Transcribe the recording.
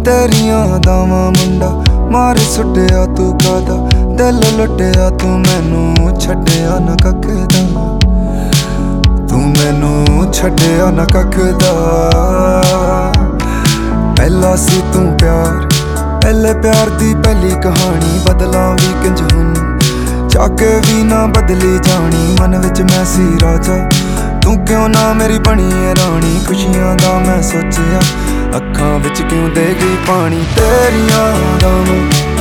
तेरियां अदावां मुंडा मार सुटिया तू कादा, दिल लुटिया तू मैनू छड्डिया ना कख दा, तू मैनू छड्डिया ना कख दा। पहला सी तू प्यार, पहले प्यार दी पहली कहानी, बदलां भी किंज हुन चाके भी ना बदली जानी। मन विच मैं सी राजा, तू क्यों ना मेरी बनी है रानी। खुशियां दा मैं सोचिया, अखां विच क्यों दे गई पानी। तेरियां अदावां